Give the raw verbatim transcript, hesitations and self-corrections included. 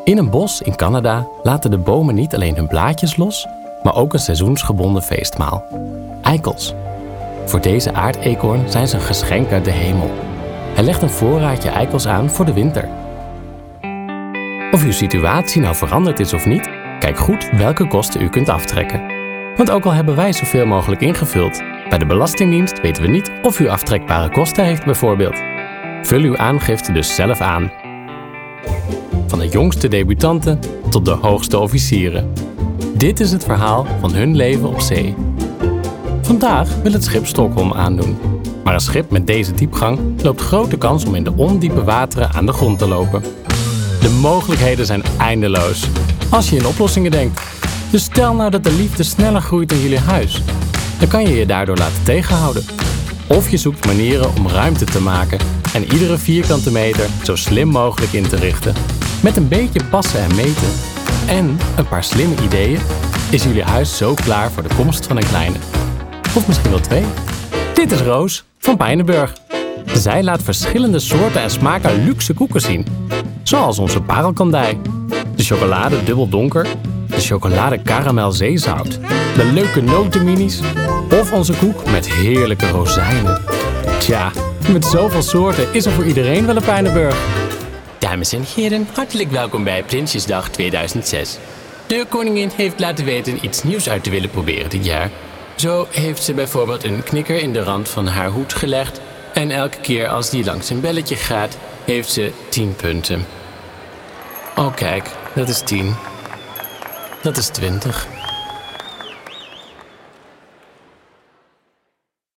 In een bos in Canada laten de bomen niet alleen hun blaadjes los, maar ook een seizoensgebonden feestmaal. Eikels. Voor deze aardeekhoorn zijn ze een geschenk uit de hemel. Hij legt een voorraadje eikels aan voor de winter. Of uw situatie nou veranderd is of niet, kijk goed welke kosten u kunt aftrekken. Want ook al hebben wij zoveel mogelijk ingevuld, bij de Belastingdienst weten we niet of u aftrekbare kosten heeft bijvoorbeeld. Vul uw aangifte dus zelf aan. Van de jongste debutanten tot de hoogste officieren. Dit is het verhaal van hun leven op zee. Vandaag wil het schip Stockholm aandoen. Maar een schip met deze diepgang loopt grote kans om in de ondiepe wateren aan de grond te lopen. De mogelijkheden zijn eindeloos, als je in oplossingen denkt. Dus stel nou dat de liefde sneller groeit in jullie huis. Dan kan je je daardoor laten tegenhouden. Of je zoekt manieren om ruimte te maken en iedere vierkante meter zo slim mogelijk in te richten. Met een beetje passen en meten en een paar slimme ideeën is jullie huis zo klaar voor de komst van een kleine. Of misschien wel twee. Dit is Roos van Pijnenburg. Zij laat verschillende soorten en smaken luxe koeken zien. Zoals onze parelkandij, de chocolade dubbel donker, de chocolade karamel zeezout, de leuke notenminis of onze koek met heerlijke rozijnen. Tja, met zoveel soorten is er voor iedereen wel een Pijnenburg. Dames en heren, hartelijk welkom bij Prinsjesdag tweeduizend zes. De koningin heeft laten weten iets nieuws uit te willen proberen dit jaar. Zo heeft ze bijvoorbeeld een knikker in de rand van haar hoed gelegd en elke keer als die langs een belletje gaat, heeft ze tien punten. Oh kijk, dat is tien. Dat is twintig.